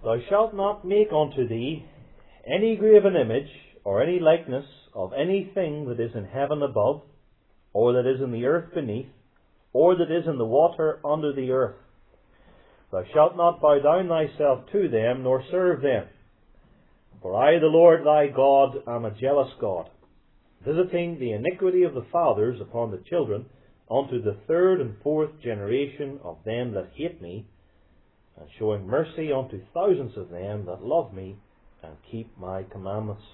Thou shalt not make unto thee any graven image, or any likeness of anything that is in heaven above, or that is in the earth beneath, or that is in the water under the earth. Thou shalt not bow down thyself to them, nor serve them. For I, the Lord thy God, am a jealous God, visiting the iniquity of the fathers upon the children, unto the third and fourth generation of them that hate me, and showing mercy unto thousands of them that love me, and keep my commandments.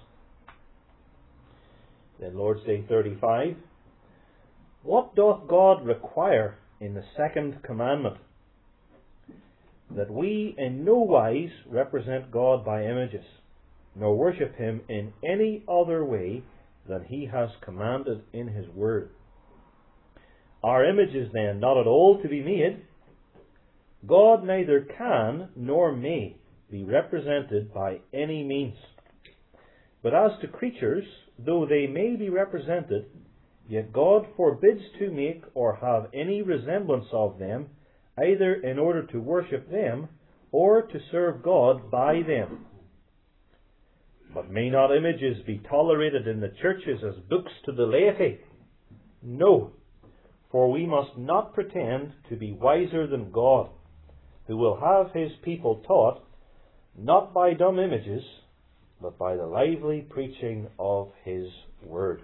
Then Lord's Day 35. What doth God require in the second commandment? That we in no wise represent God by images, nor worship him in any other way than he has commanded in his word. Are images then not at all to be made? God neither can nor may be represented by any means. But as to creatures, though they may be represented, yet God forbids to make or have any resemblance of them, either in order to worship them, or to serve God by them. But may not images be tolerated in the churches as books to the laity? No, for we must not pretend to be wiser than God, who will have his people taught, not by dumb images, but by the lively preaching of his word.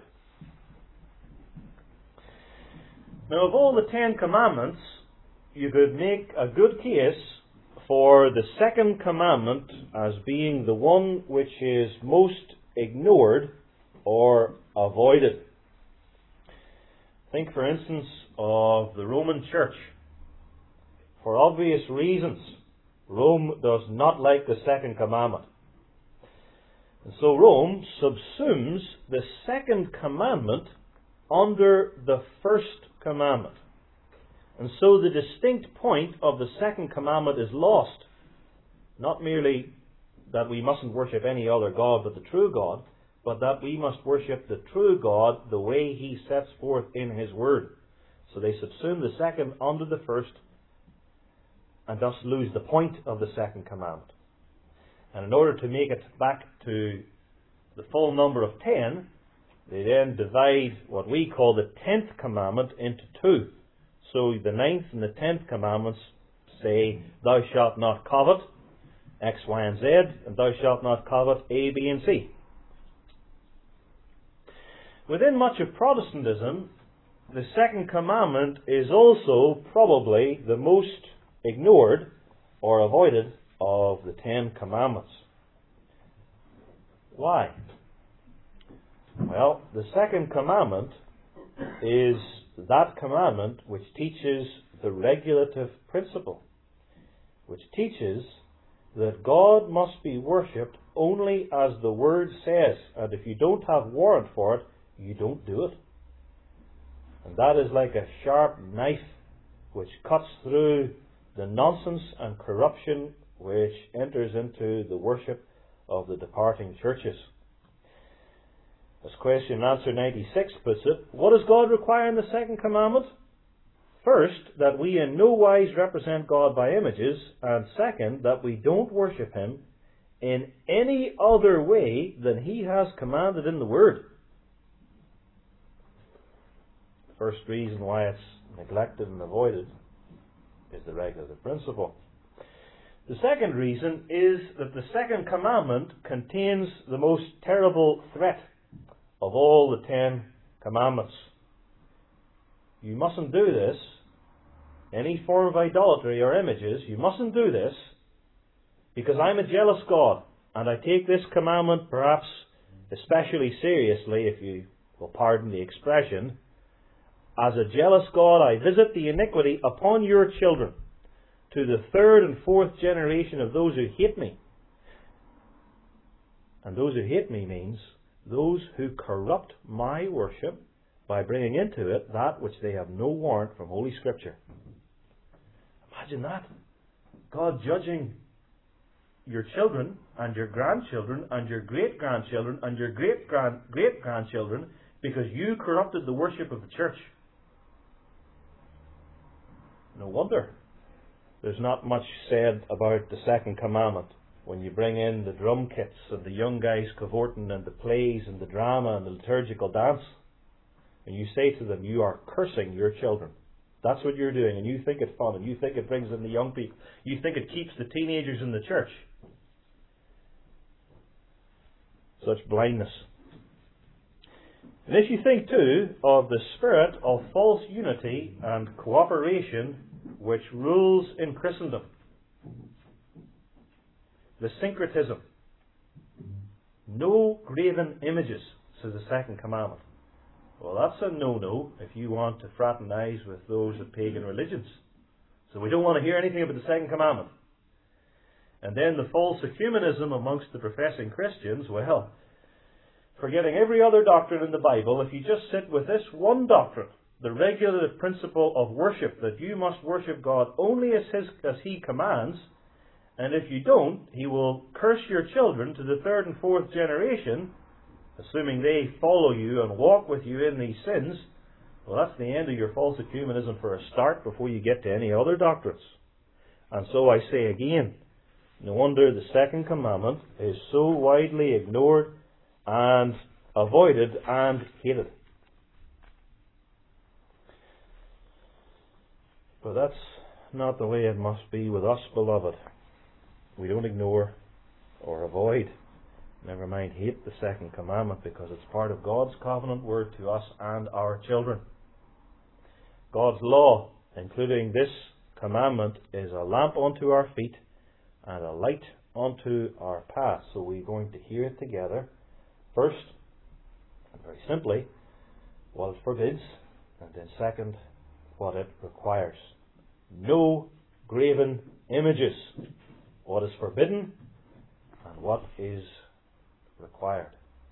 Now, of all the 10 commandments, you could make a good case for the second commandment as being the one which is most ignored or avoided. Think, for instance, of the Roman Church. For obvious reasons, Rome does not like the second commandment. And so Rome subsumes the second commandment under the first commandment. And so the distinct point of the second commandment is lost. Not merely that we mustn't worship any other God but the true God, but that we must worship the true God the way he sets forth in his word. So they subsume the second under the first, and thus lose the point of the second commandment. And in order to make it back to the full number of 10, they then divide what we call the 10th commandment into two. So the 9th and the 10th commandments say, thou shalt not covet, X, Y, and Z, and thou shalt not covet A, B, and C. Within much of Protestantism, the second commandment is also probably the most ignored or avoided of the 10 commandments. Why? Well, the second commandment is that commandment which teaches the regulative principle, which teaches that God must be worshipped only as the Word says, and if you don't have warrant for it, you don't do it. And that is like a sharp knife which cuts through the nonsense and corruption which enters into the worship of the departing churches. As question and answer 96 puts it, what does God require in the second commandment? First, that we in no wise represent God by images, and second, that we don't worship him in any other way than he has commanded in the Word. The first reason why it's neglected and avoided is the regulative principle. The second reason is that the second commandment contains the most terrible threat of all the 10 commandments. You mustn't do this. Any form of idolatry or images, you mustn't do this, because I'm a jealous God, and I take this commandment perhaps especially seriously, if you will pardon the expression. As a jealous God, I visit the iniquity upon your children, to the third and fourth generation of those who hate me. And those who hate me means those who corrupt my worship by bringing into it that which they have no warrant from Holy Scripture. Imagine that. God judging your children and your grandchildren and your great-grandchildren and your great-great-grandchildren because you corrupted the worship of the church. No wonder there's not much said about the second commandment when you bring in the drum kits and the young guys cavorting and the plays and the drama and the liturgical dance, and you say to them, you are cursing your children. That's what you're doing, and you think it's fun, and you think it brings in the young people. You think it keeps the teenagers in the church. Such blindness. And if you think too of the spirit of false unity and cooperation which rules in Christendom, the syncretism, no graven images, says the second commandment. Well, that's a no-no if you want to fraternize with those of pagan religions. So we don't want to hear anything about the second commandment. And then the false ecumenism amongst the professing Christians, well, forgetting every other doctrine in the Bible, if you just sit with this one doctrine, the regulative principle of worship, that you must worship God only as He commands, and if you don't, He will curse your children to the third and fourth generation, assuming they follow you and walk with you in these sins. Well, that's the end of your false ecumenism for a start before you get to any other doctrines. And so I say again, no wonder the second commandment is so widely ignored and avoided and hated. But that's not the way it must be with us, beloved. We don't ignore or avoid, never mind hate, the second commandment, because it's part of God's covenant word to us and our children. God's law, including this commandment, is a lamp unto our feet and a light unto our path. So we're going to hear it together. First, and very simply, what it forbids, and then second, what it requires. No graven images. What is forbidden and what is required.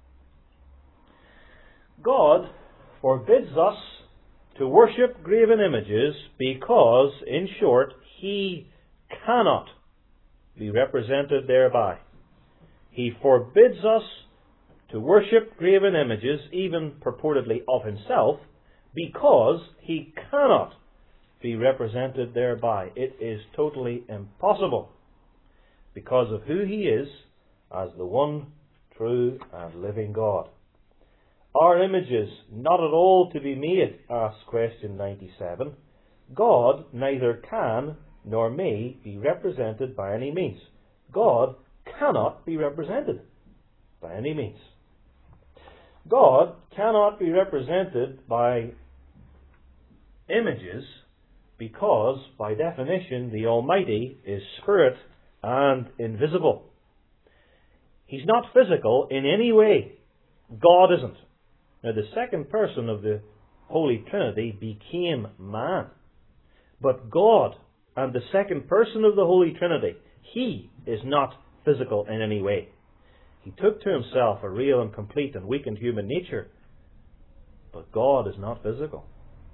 God forbids us to worship graven images because, in short, He cannot be represented thereby. He forbids us to worship graven images, even purportedly of Himself, because He cannot be represented thereby. It is totally impossible because of who He is as the one true and living God. Are images not at all to be made? Asks question 97. God neither can nor may be represented by any means. God cannot be represented by any means. God cannot be represented by images because, by definition, the Almighty is spirit and invisible. He's not physical in any way. God isn't. Now, the second person of the Holy Trinity became man. But God and the second person of the Holy Trinity, He is not physical in any way. He took to Himself a real and complete and weakened human nature. But God is not physical.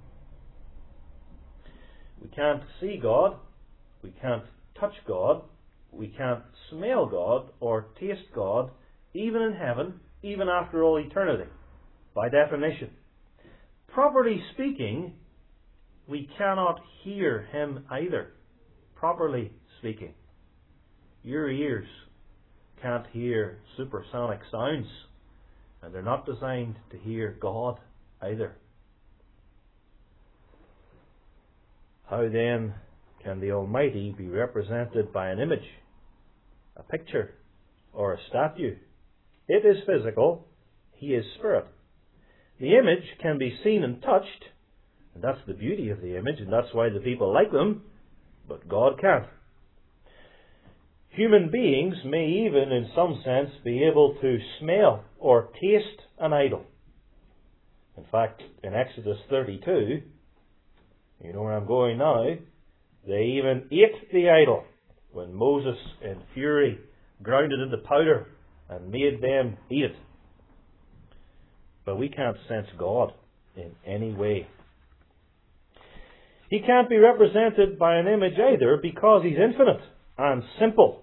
We can't see God. We can't touch God. We can't smell God or taste God, even in heaven, even after all eternity, by definition. Properly speaking, we cannot hear Him either. Properly speaking. Your ears can't hear supersonic sounds, and they're not designed to hear God either. How then can the Almighty be represented by an image, a picture, or a statue? It is physical. He is spirit. The image can be seen and touched, and that's the beauty of the image, and that's why the people like them, but God can't. Human beings may even, in some sense, be able to smell or taste an idol. In fact, in Exodus 32, you know where I'm going now, they even ate the idol when Moses, in fury, ground it into powder and made them eat it. But we can't sense God in any way. He can't be represented by an image either because He's infinite and simple.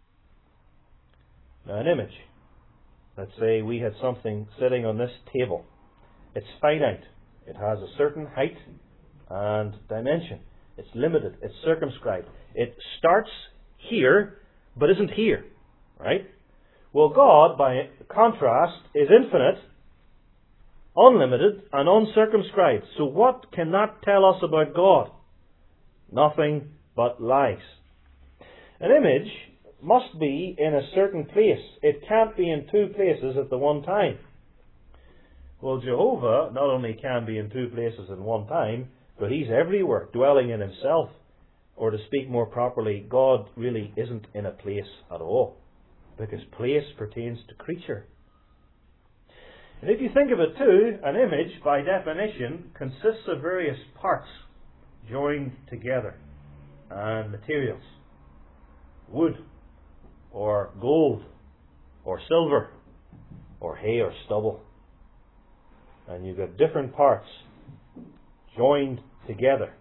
Now, an image. Let's say we had something sitting on this table. It's finite. It has a certain height and dimension. It's limited. It's circumscribed. It starts here, but isn't here. Right? Well, God, by contrast, is infinite, unlimited, and uncircumscribed. So what can that tell us about God? Nothing but lies. An image must be in a certain place. It can't be in two places at the one time. Well, Jehovah not only can be in two places at one time, but He's everywhere, dwelling in Himself. Or to speak more properly, God really isn't in a place at all, because place pertains to creature. And if you think of it too, an image, by definition, consists of various parts joined together, and materials. Wood, or gold, or silver, or hay or stubble. And you've got different parts joined together.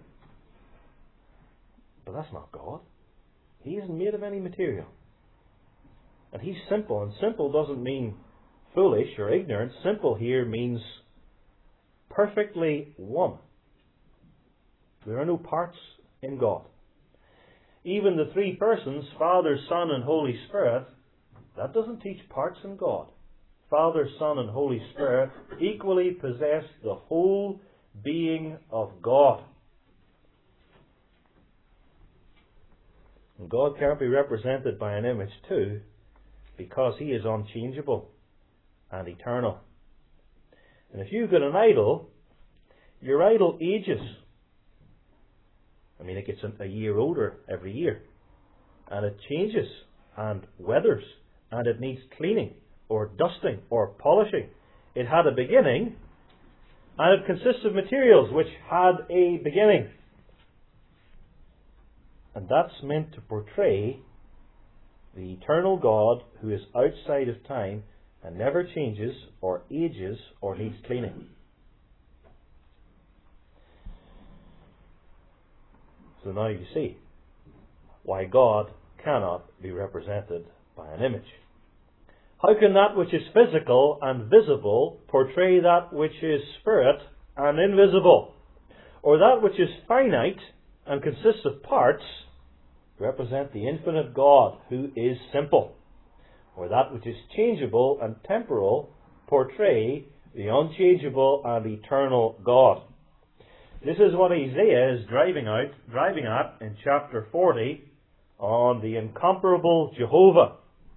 But that's not God. He isn't made of any material. And He's simple. And simple doesn't mean foolish or ignorant. Simple here means perfectly one. There are no parts in God. Even the three persons, Father, Son, and Holy Spirit, that doesn't teach parts in God. Father, Son, and Holy Spirit equally possess the whole being of God. And God can't be represented by an image too, because He is unchangeable and eternal. And if you've got an idol, your idol ages. I mean, it gets a year older every year. And it changes and weathers, and it needs cleaning, or dusting, or polishing. It had a beginning, and it consists of materials which had a beginning. And that's meant to portray the eternal God who is outside of time and never changes, or ages, or needs cleaning. So now you see why God cannot be represented by an image. How can that which is physical and visible portray that which is spirit and invisible? Or that which is finite and consists of parts represent the infinite God who is simple? Or that which is changeable and temporal portray the unchangeable and eternal God? This is what Isaiah is driving at in chapter 40 on the incomparable Jehovah.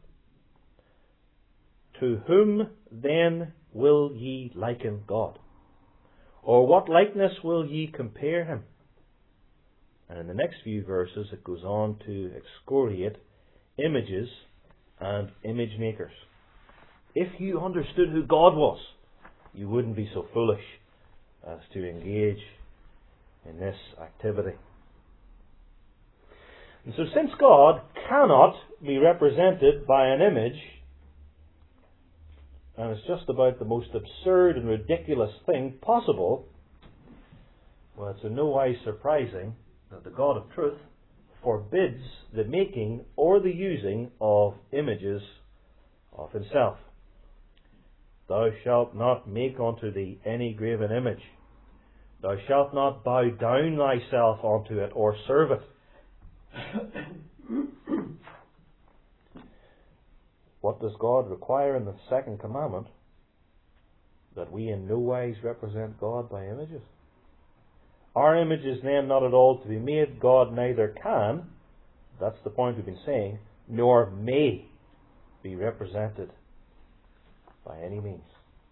To whom then will ye liken God? Or what likeness will ye compare Him? And in the next few verses it goes on to excoriate images and image makers. If you understood who God was, you wouldn't be so foolish as to engage in this activity. And so since God cannot be represented by an image, and it's just about the most absurd and ridiculous thing possible, well, it's in no wise surprising that the God of truth forbids the making or the using of images of Himself. Thou shalt not make unto thee any graven image. Thou shalt not bow down thyself unto it or serve it. What does God require in the second commandment? That we in no wise represent God by images. Our image is then not at all to be made. God neither can, that's the point we've been saying, nor may be represented by any means.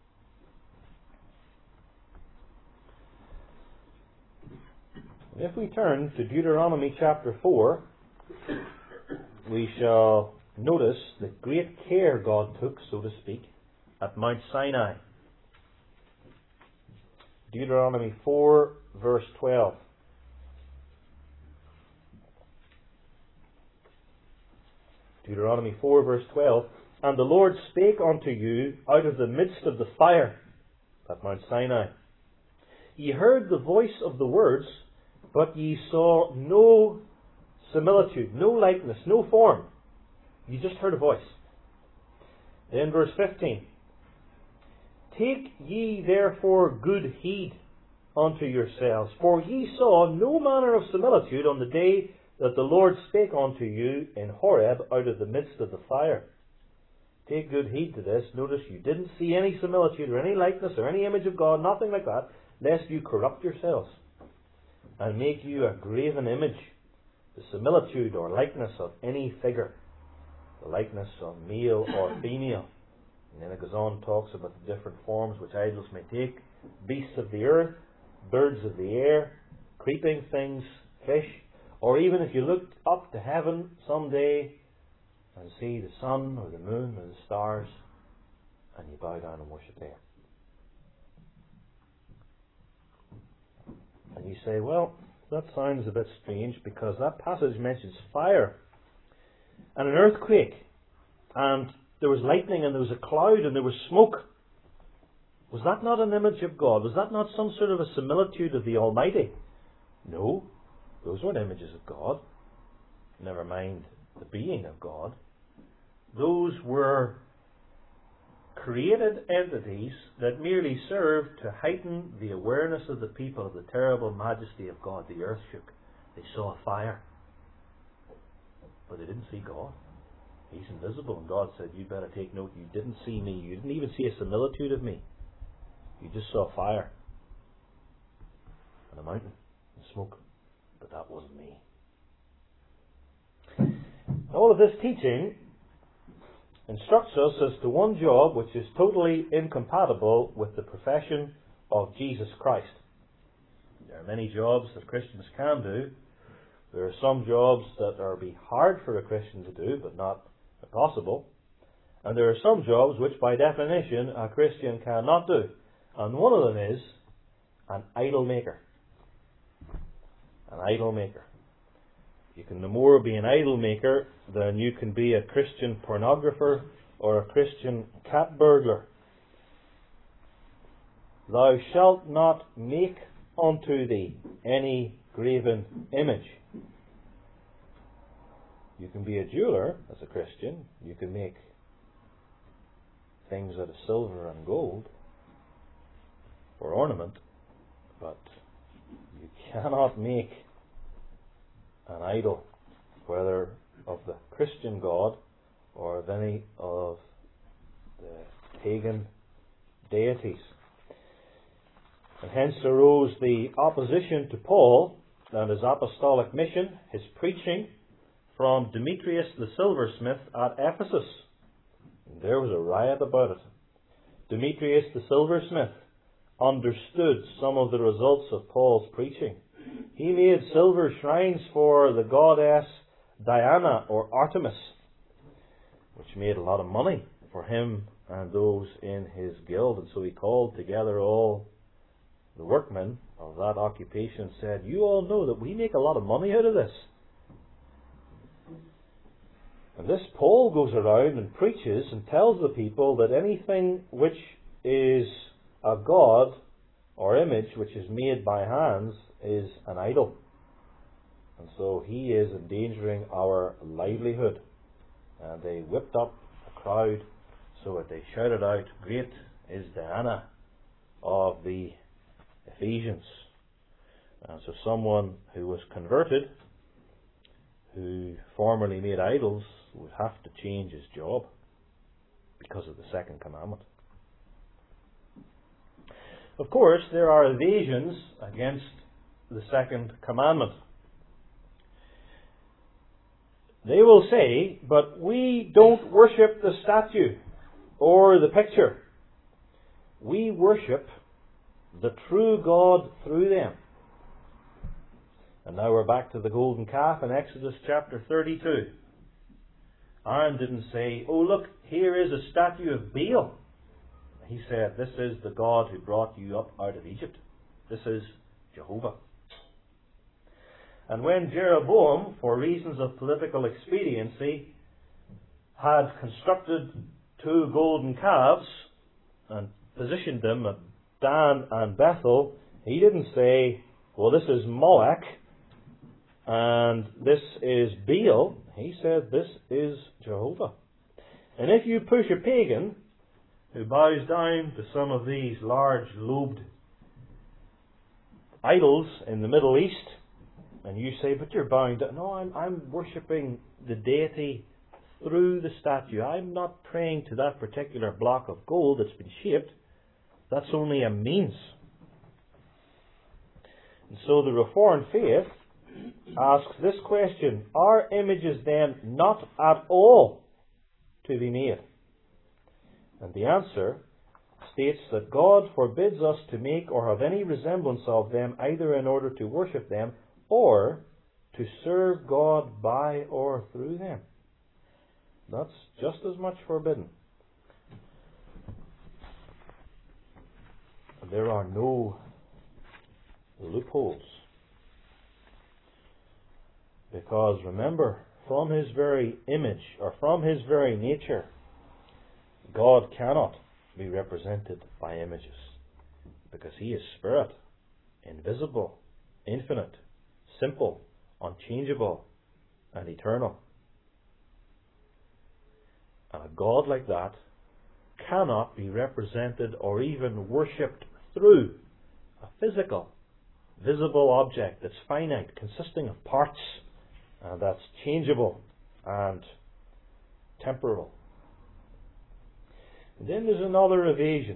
If we turn to Deuteronomy chapter 4, we shall notice the great care God took, so to speak, at Mount Sinai. Deuteronomy 4, verse 12. Deuteronomy 4, verse 12. And the Lord spake unto you out of the midst of the fire at Mount Sinai. Ye heard the voice of the words, but ye saw no similitude, no likeness, no form. You just heard a voice. Then verse 15. Take ye therefore good heed unto yourselves, for ye saw no manner of similitude on the day that the Lord spake unto you in Horeb out of the midst of the fire. take good heed to this. Notice you didn't see any similitude or any likeness or any image of God, nothing like that, lest you corrupt yourselves and make you a graven image, the similitude or likeness of any figure, the likeness of male or female. And then it goes on and talks about the different forms which idols may take: beasts of the earth, birds of the air, creeping things, fish, or even if you looked up to heaven someday and see the sun or the moon or the stars, and you bow down and worship there. And you say, well, that sounds a bit strange, because that passage mentions fire and an earthquake, and there was lightning and there was a cloud and there was smoke. Was that not an image of God? Was that not some sort of a similitude of the Almighty? No, those weren't images of God. Never mind the being of God. Those were created entities that merely served to heighten the awareness of the people of the terrible majesty of God. The earth shook. They saw a fire. But they didn't see God. He's invisible, and God said, you better take note, you didn't see me. You didn't even see a similitude of me. You just saw fire and a mountain and smoke. But that wasn't me. All of this teaching instructs us as to one job which is totally incompatible with the profession of Jesus Christ. There are many jobs that Christians can do. There are some jobs that are be hard for a Christian to do, but not impossible. And there are some jobs which by definition a Christian cannot do. And one of them is an idol maker. An idol maker. You can no more be an idol maker than you can be a Christian pornographer or a Christian cat burglar. Thou shalt not make unto thee any graven image. You can be a jeweler as a Christian. You can make things out of silver and gold for ornament, but you cannot make an idol, whether of the Christian God or of any of the pagan deities. And hence arose the opposition to Paul and his apostolic mission, his preaching, from Demetrius the silversmith at Ephesus. And there was a riot about it. Demetrius the silversmith understood some of the results of Paul's preaching. He made silver shrines for the goddess Diana or Artemis, which made a lot of money for him and those in his guild. And so he called together all the workmen of that occupation and said, you all know that we make a lot of money out of this. And this Paul goes around and preaches and tells the people that anything which is a god or image which is made by hands is an idol. And so he is endangering our livelihood. And they whipped up a crowd so that they shouted out, great is Diana of the Ephesians. And so someone who was converted, who formerly made idols, would have to change his job because of the second commandment. Of course, there are evasions against the second commandment. They will say, but we don't worship the statue or the picture. We worship the true God through them. And now we're back to the golden calf in Exodus chapter 32. Aaron didn't say, oh look, here is a statue of Baal. He said, this is the God who brought you up out of Egypt. This is Jehovah. And when Jeroboam, for reasons of political expediency, had constructed 2 golden calves and positioned them at Dan and Bethel, he didn't say, well, this is Moloch and this is Baal. He said, this is Jehovah. And if you push a pagan who bows down to some of these large lobed idols in the Middle East, and you say, but you're bowing down. No, I'm worshipping the deity through the statue. I'm not praying to that particular block of gold that's been shaped. That's only a means. And so the Reformed faith asks this question: are images then not at all to be made? And the answer states that God forbids us to make or have any resemblance of them, either in order to worship them or to serve God by or through them. That's just as much forbidden. There are no loopholes. Because remember, from His very image, or from His very nature, God cannot be represented by images. Because He is spirit, invisible, infinite, simple, unchangeable, and eternal. And a God like that cannot be represented or even worshipped through a physical, visible object that's finite, consisting of parts, and that's changeable and temporal. And then there's another evasion.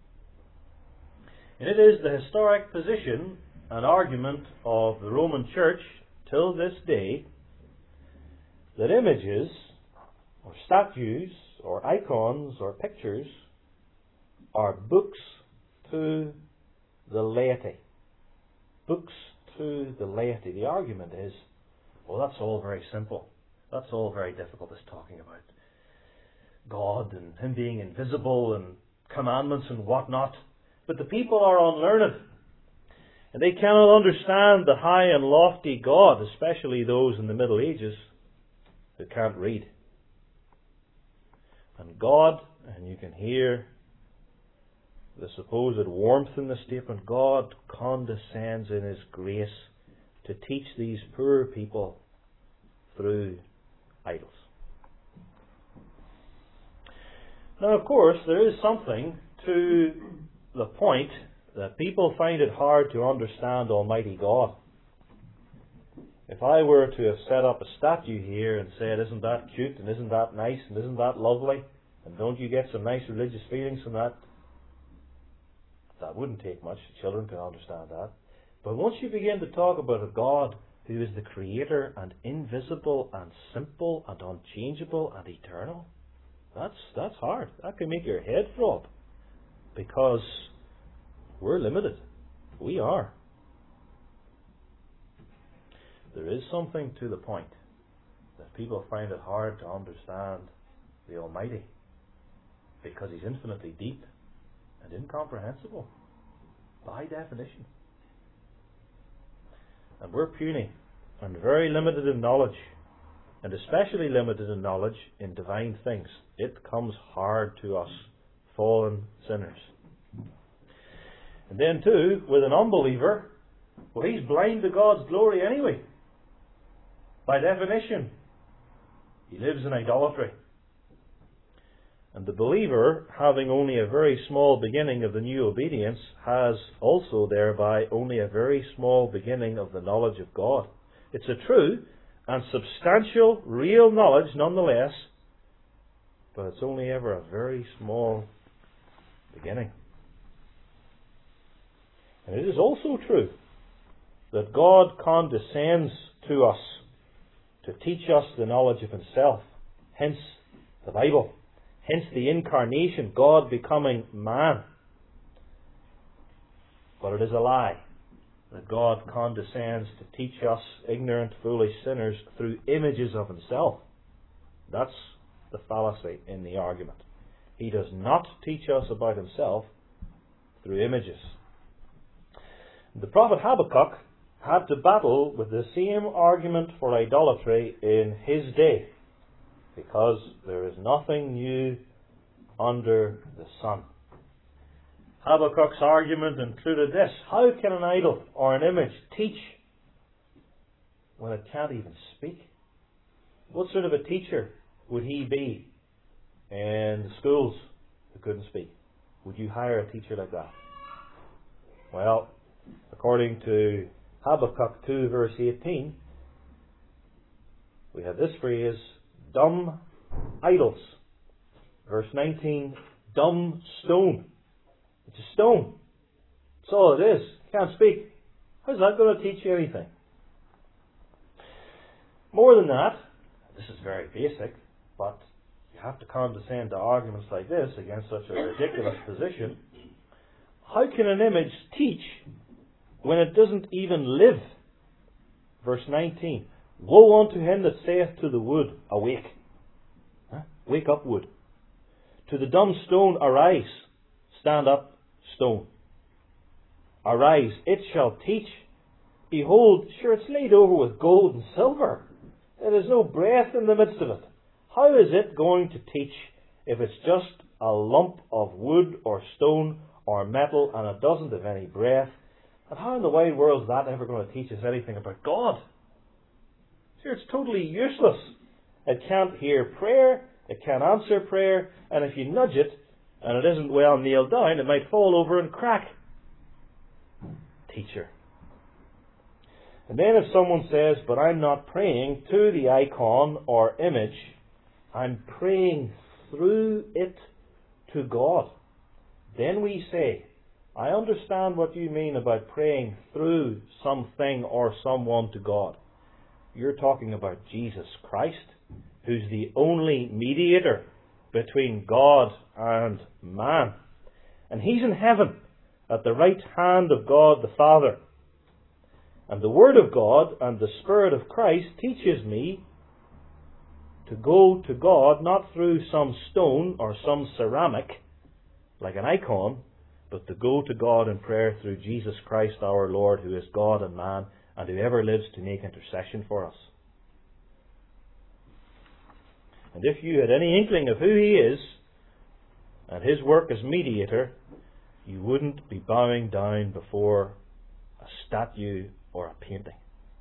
And it is the historic position and argument of the Roman Church till this day that images or statues or icons or pictures are books to the laity. Books to the laity. The argument is, well, that's all very simple. That's all very difficult, this talking about God and Him being invisible and commandments and whatnot. But the people are unlearned, and they cannot understand the high and lofty God, especially those in the Middle Ages who can't read. And God, and you can hear the supposed warmth in the statement, God condescends in His grace to teach these poor people through idols. Now, of course, there is something to the point that people find it hard to understand Almighty God. If I were to have set up a statue here and said, isn't that cute, and isn't that nice, and isn't that lovely, and don't you get some nice religious feelings from that? That wouldn't take much. Children can understand that. But once you begin to talk about a God who is the Creator and invisible and simple and unchangeable and eternal, that's hard. That can make your head throb. Because we're limited. We are. There is something to the point that people find it hard to understand the Almighty, because He's infinitely deep and incomprehensible by definition. And we're puny and very limited in knowledge, and especially limited in knowledge in divine things. It comes hard to us, fallen sinners. And then too, with an unbeliever, well, he's blind to God's glory anyway. By definition, he lives in idolatry. And the believer, having only a very small beginning of the new obedience, has also thereby only a very small beginning of the knowledge of God. It's a true and substantial, real knowledge nonetheless, but it's only ever a very small beginning. And it is also true that God condescends to us to teach us the knowledge of Himself. Hence the Bible. Hence the incarnation, God becoming man. But it is a lie that God condescends to teach us, ignorant, foolish sinners, through images of Himself. That's the fallacy in the argument. He does not teach us about Himself through images. The prophet Habakkuk had to battle with the same argument for idolatry in his day, because there is nothing new under the sun. Habakkuk's argument included this: how can an idol or an image teach when it can't even speak? What sort of a teacher would he be in the schools who couldn't speak? Would you hire a teacher like that? Well, according to Habakkuk 2 verse 18, we have this phrase, dumb idols. Verse 19, dumb stone. It's a stone. That's all it is. Can't speak. How's that going to teach you anything? More than that, this is very basic, but you have to condescend to arguments like this against such a ridiculous position. How can an image teach when it doesn't even live? Verse 19, woe unto him that saith to the wood, awake. Wake up, wood. To the dumb stone, arise. Stand up, stone. Arise, it shall teach. Behold, sure, it's laid over with gold and silver. There is no breath in the midst of it. How is it going to teach if it's just a lump of wood or stone or metal and it doesn't have any breath? And how in the wide world is that ever going to teach us anything about God? Sure, it's totally useless. It can't hear prayer, it can't answer prayer, and if you nudge it and it isn't well nailed down, it might fall over and crack. Teacher. And then if someone says, but I'm not praying to the icon or image, I'm praying through it to God. Then we say, I understand what you mean about praying through something or someone to God. You're talking about Jesus Christ, who's the only mediator between God and man. And He's in heaven at the right hand of God the Father. And the Word of God and the Spirit of Christ teaches me to go to God not through some stone or some ceramic, like an icon, but to go to God in prayer through Jesus Christ our Lord, who is God and man, and who ever lives to make intercession for us. And if you had any inkling of who He is, and His work as mediator, you wouldn't be bowing down before a statue or a painting.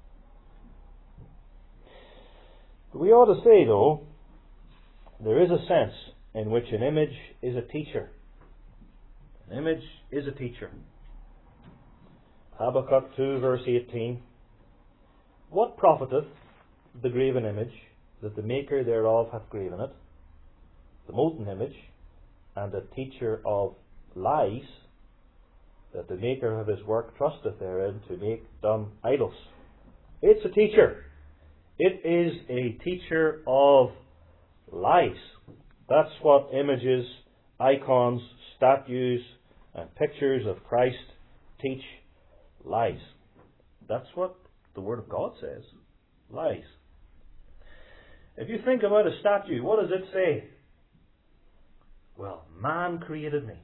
We ought to say, though, there is a sense in which an image is a teacher. An image is a teacher. Habakkuk 2 verse 18. What profiteth the graven image, that the maker thereof hath graven it, the molten image, and the teacher of lies, that the maker of his work trusteth therein to make dumb idols? It's a teacher. It is a teacher of lies. That's what images, icons, statues, and pictures of Christ teach. Lies. That's what the Word of God says. Lies. If you think about a statue, what does it say? Well, man created me.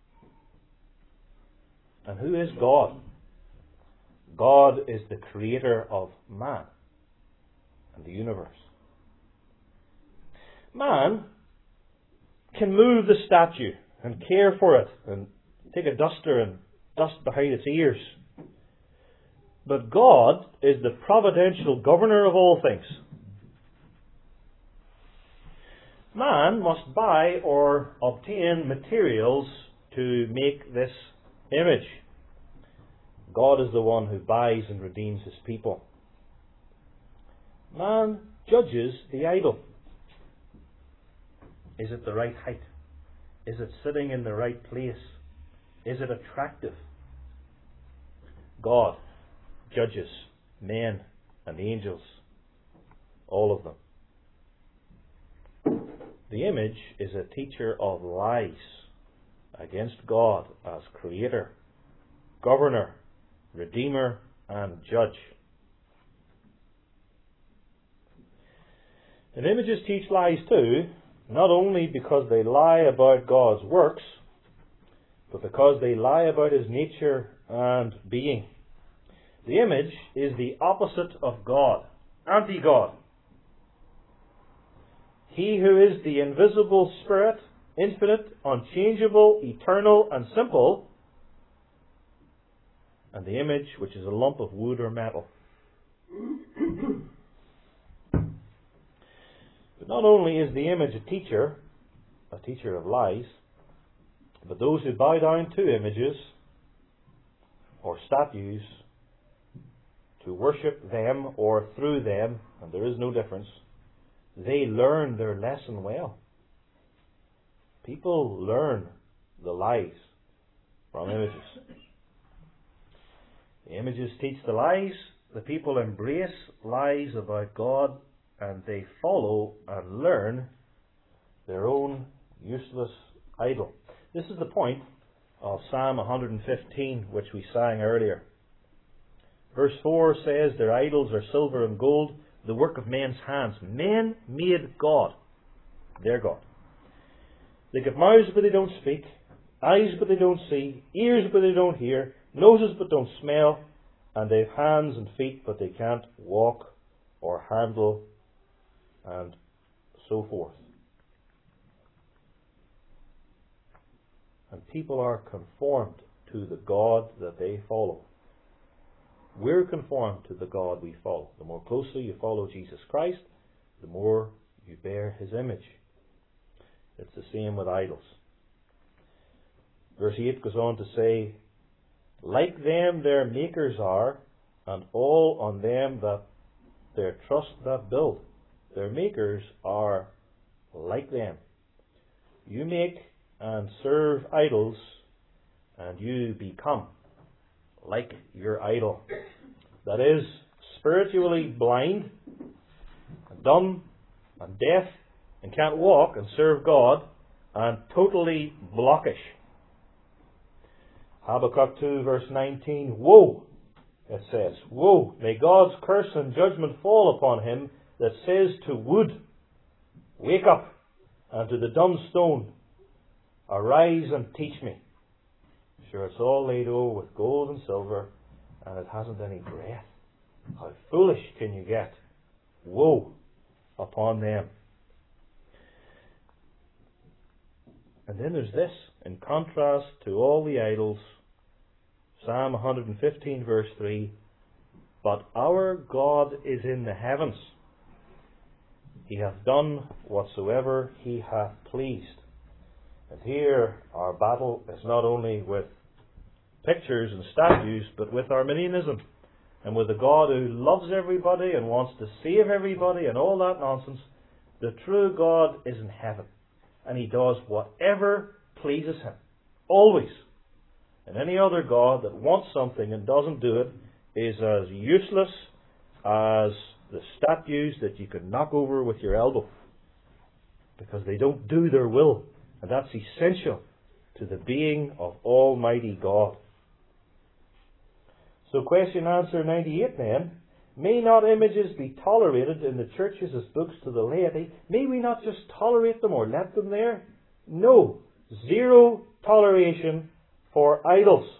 And who is God? God is the creator of man and the universe. Man can move the statue and care for it and take a duster and dust behind its ears. But God is the providential governor of all things. Man must buy or obtain materials to make this image. God is the one who buys and redeems His people. Man judges the idol. Is it the right height? Is it sitting in the right place? Is it attractive? God judges men and angels, all of them. The image is a teacher of lies against God as creator, governor, redeemer, and judge. And images teach lies too, not only because they lie about God's works, but because they lie about His nature and being. The image is the opposite of God, anti-God. He who is the invisible Spirit, infinite, unchangeable, eternal, and simple, and the image, which is a lump of wood or metal. But not only is the image a teacher of lies, but those who bow down to images or statues to worship them or through them, and there is no difference, they learn their lesson well. People learn the lies from images. The images teach the lies. The people embrace lies about God, and they follow and learn their own useless idol. This is the point of Psalm 115, which we sang earlier. Verse 4 says, their idols are silver and gold, the work of men's hands. Men made God, their God. They got mouths but they don't speak, eyes but they don't see, ears but they don't hear, noses but don't smell, and they've hands and feet but they can't walk or handle, and so forth. And people are conformed to the God that they follow. We're conformed to the God we follow. The more closely you follow Jesus Christ, the more you bear His image. It's the same with idols. Verse 8 goes on to say, like them their makers are, and all on them that their trust that build. Their makers are like them. You make and serve idols, and you become like your idol. That is, spiritually blind, and dumb, and deaf, and can't walk and serve God, and totally blockish. Habakkuk 2 verse 19, woe, it says, woe, may God's curse and judgment fall upon him that says to wood, wake up, and to the dumb stone, arise and teach me. Sure, it's all laid over with gold and silver, and it hasn't any breath. How foolish can you get? Woe upon them. And then there's this, in contrast to all the idols, Psalm 115 verse 3, but our God is in the heavens. He hath done whatsoever He hath pleased. And here our battle is not only with pictures and statues, but with Arminianism, and with a God who loves everybody and wants to save everybody and all that nonsense. The true God is in heaven, and He does whatever pleases Him. Always. And any other God that wants something and doesn't do it is as useless as the statues that you can knock over with your elbow, because they don't do their will. And that's essential to the being of Almighty God. So question answer 98 then. May not images be tolerated in the churches as books to the laity? May we not just tolerate them or let them there? No. Zero toleration for idols.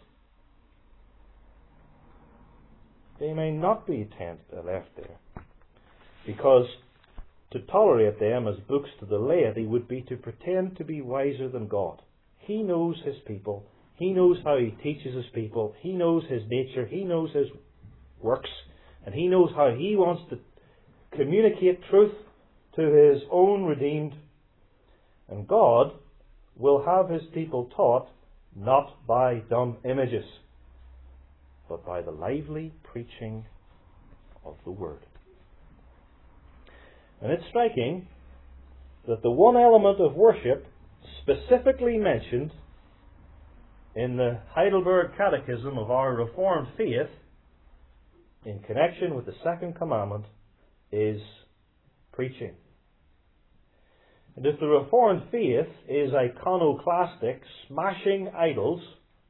They may not be left there, because to tolerate them as books to the laity would be to pretend to be wiser than God. He knows His people. He knows how He teaches His people. He knows His nature. He knows His works. And He knows how He wants to communicate truth to His own redeemed. And God will have His people taught not by dumb images, but by the lively preaching of the Word. And it's striking that the one element of worship specifically mentioned in the Heidelberg Catechism of our Reformed faith in connection with the second commandment is preaching. And if the Reformed faith is iconoclastic, smashing idols,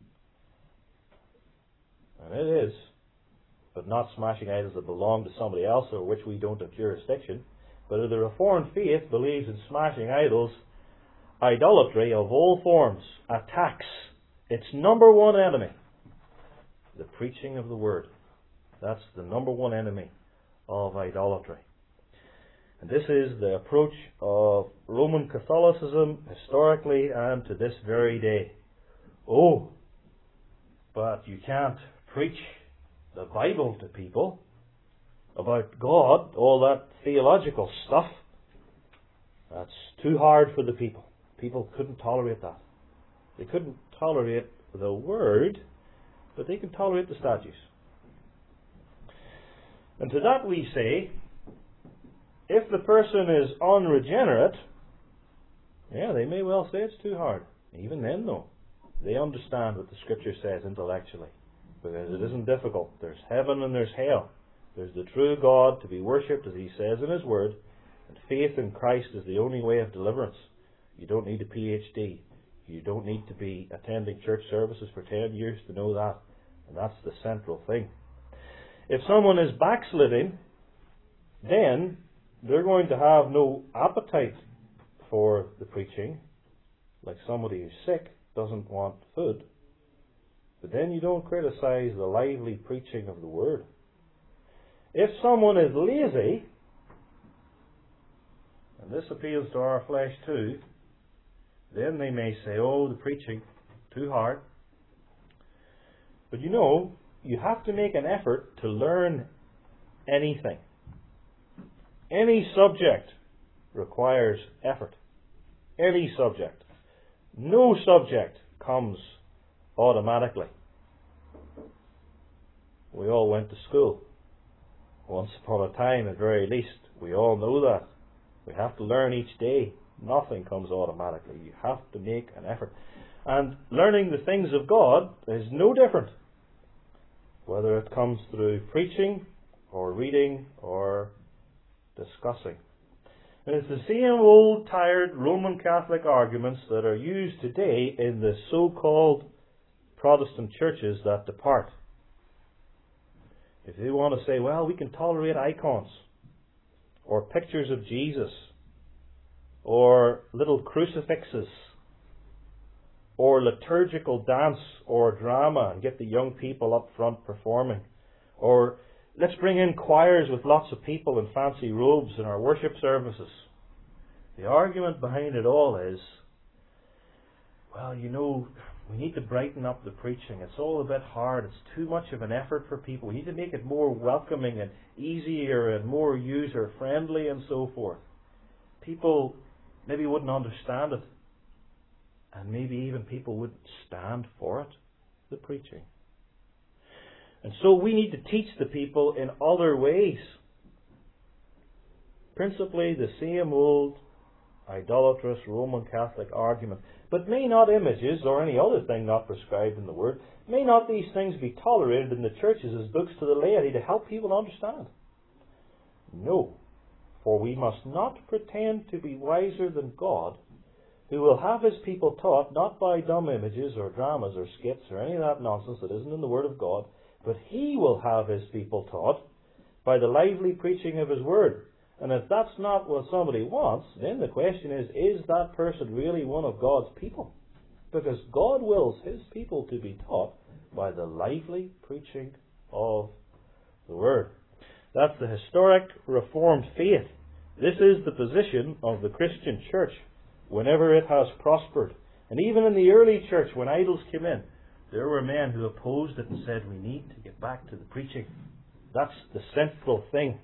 and it is, but not smashing idols that belong to somebody else or which we don't have jurisdiction, but if the Reformed faith believes in smashing idols, idolatry of all forms attacks its number one enemy, the preaching of the Word. That's the number one enemy of idolatry. And this is the approach of Roman Catholicism historically and to this very day. Oh, but you can't preach the Bible to people about God, all that theological stuff. That's too hard for the people. People couldn't tolerate that. They couldn't tolerate the Word, but they can tolerate the statues. And to that we say, If the person is unregenerate, yeah, they may well say it's too hard. Even then, though, they understand what the Scripture says intellectually, because it isn't difficult. There's heaven and there's hell. There's the true God to be worshipped, as He says in His Word, and faith in Christ is the only way of deliverance. You don't need a PhD. You don't need to be attending church services for 10 years to know that. And that's the central thing. If someone is backsliding, then they're going to have no appetite for the preaching, like somebody who's sick doesn't want food. But then you don't criticize the lively preaching of the Word. If someone is lazy, and this appeals to our flesh too, then they may say, oh, the preaching, too hard. But you have to make an effort to learn anything. Any subject requires effort. Any subject. No subject comes automatically. We all went to school. Once upon a time, at very least. We all know that. We have to learn each day. Nothing comes automatically. You have to make an effort. And learning the things of God is no different, whether it comes through preaching or reading or discussing. And it's the same old tired Roman Catholic arguments that are used today in the so-called Protestant churches that depart. If they want to say, well, we can tolerate icons or pictures of Jesus or little crucifixes or liturgical dance or drama and get the young people up front performing, or let's bring in choirs with lots of people in fancy robes in our worship services. The argument behind it all is, well, we need to brighten up the preaching. It's all a bit hard. It's too much of an effort for people. We need to make it more welcoming and easier and more user-friendly and so forth. People maybe wouldn't understand it. And maybe even people wouldn't stand for it, the preaching. And so we need to teach the people in other ways. Principally the same old idolatrous Roman Catholic argument. But may not images, or any other thing not prescribed in the Word, may not these things be tolerated in the churches as books to the laity to help people understand? No, for we must not pretend to be wiser than God, who will have His people taught not by dumb images or dramas or skits or any of that nonsense that isn't in the Word of God, but He will have His people taught by the lively preaching of His Word. And if that's not what somebody wants, then the question is that person really one of God's people? Because God wills His people to be taught by the lively preaching of the Word. That's the historic Reformed faith. This is the position of the Christian church whenever it has prospered. And even in the early church, when idols came in, there were men who opposed it and said, we need to get back to the preaching. That's the central thing.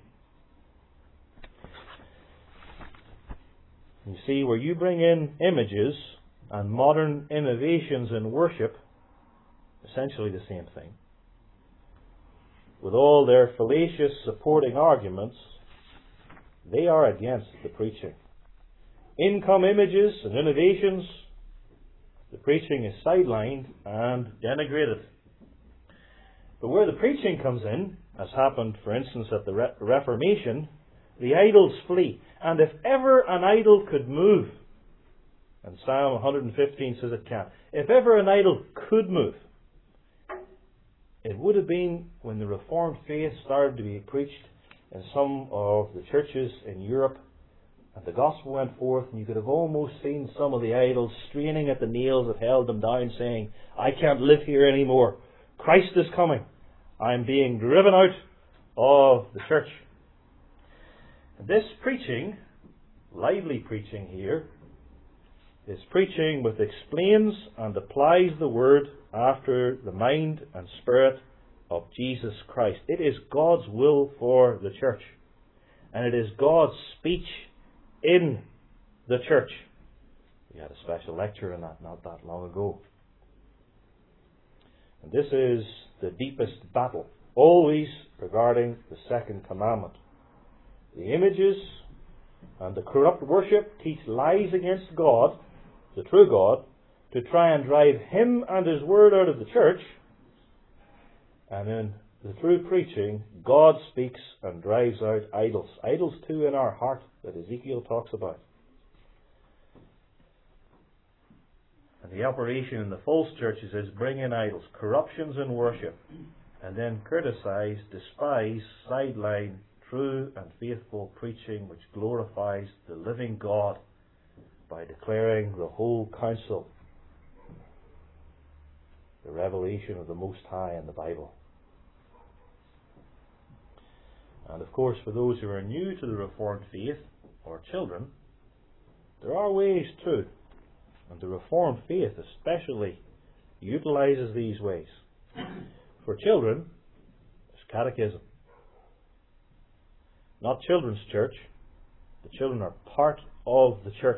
You see, where you bring in images and modern innovations in worship, essentially the same thing, with all their fallacious supporting arguments, they are against the preaching. In come images and innovations, the preaching is sidelined and denigrated. But where the preaching comes in, as happened, for instance, at the Reformation, the idols flee. And if ever an idol could move, and Psalm 115 says it can, if ever an idol could move, it would have been when the Reformed faith started to be preached in some of the churches in Europe, and the gospel went forth, and you could have almost seen some of the idols straining at the nails that held them down, saying, I can't live here anymore. Christ is coming. I'm being driven out of the church. This preaching, lively preaching here, is preaching which explains and applies the Word after the mind and spirit of Jesus Christ. It is God's will for the church. And it is God's speech in the church. We had a special lecture on that not that long ago. And this is the deepest battle, always regarding the second commandment. The images and the corrupt worship teach lies against God, the true God, to try and drive Him and His Word out of the church. And in the true preaching, God speaks and drives out idols. Idols too in our heart that Ezekiel talks about. And the operation in the false churches is bring in idols, corruptions in worship, and then criticize, despise, sideline true and faithful preaching which glorifies the living God by declaring the whole counsel, the revelation of the Most High in the Bible. And of course, for those who are new to the Reformed faith, or children, there are ways too. And the Reformed faith especially utilizes these ways. For children, there's catechism. Not children's church. The children are part of the church.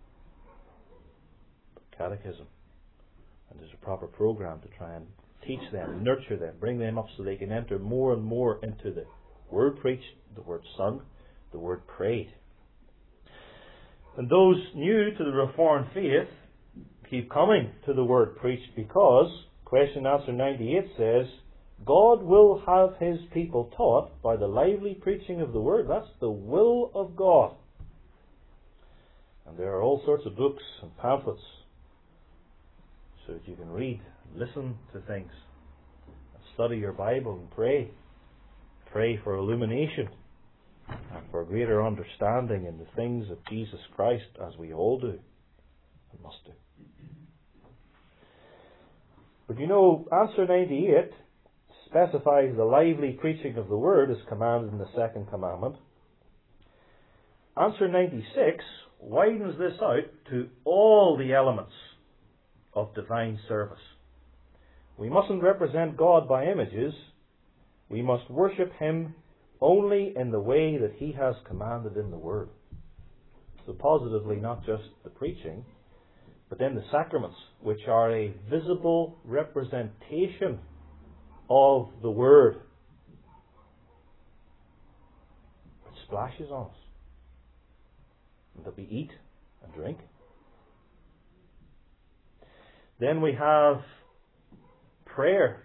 But catechism. And there's a proper program to try and teach them, nurture them, bring them up so they can enter more and more into the word preached, the word sung, the word prayed. And those new to the Reformed faith keep coming to the word preached because question and answer 98 says, God will have His people taught by the lively preaching of the word. That's the will of God. And there are all sorts of books and pamphlets so that you can read, listen to things, and study your Bible and pray. Pray for illumination and for greater understanding in the things of Jesus Christ, as we all do and must do. But you know, answer 98 specifies the lively preaching of the word as commanded in the second commandment. Answer 96 widens this out to all the elements of divine service. We mustn't represent God by images. We must worship Him only in the way that He has commanded in the Word. So positively, not just the preaching, but then the sacraments, which are a visible representation of the Word. It splashes on us. And that we eat and drink. Then we have prayer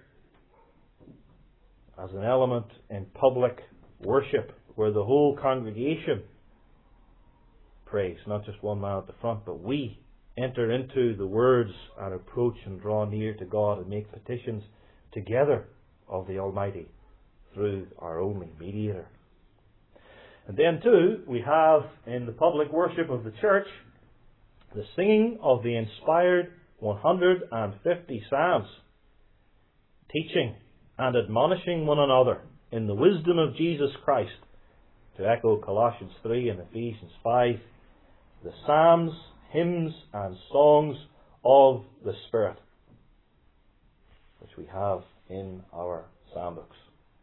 as an element in public worship, where the whole congregation prays, not just one man at the front, but we enter into the words and approach and draw near to God and make petitions together of the Almighty through our only mediator. And then too, we have in the public worship of the church the singing of the inspired 150 psalms, teaching and admonishing one another in the wisdom of Jesus Christ, to echo Colossians 3 and Ephesians 5, the psalms, hymns and songs of the Spirit, which we have in our psalm books,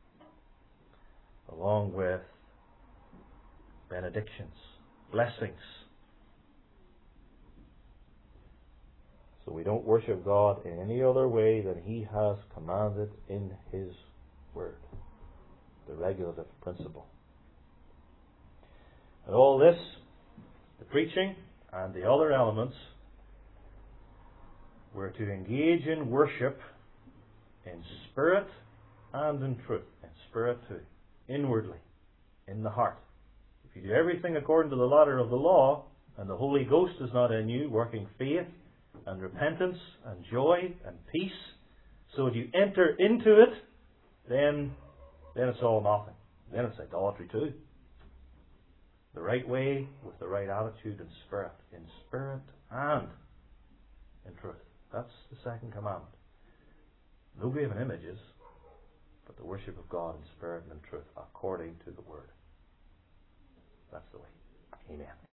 along with benedictions, blessings. So we don't worship God in any other way than He has commanded in His Word, the regulative principle. And all this, the preaching and the other elements, we're to engage in worship in spirit and in truth. In spirit too, inwardly, in the heart. If you do everything according to the letter of the law, and the Holy Ghost is not in you, working faith and repentance and joy and peace, so that you enter into it, then it's all nothing. Then it's idolatry too. The right way, with the right attitude and spirit. In spirit and in truth. That's the second commandment. No graven images, but the worship of God in spirit and in truth, according to the Word. That's the way. Amen.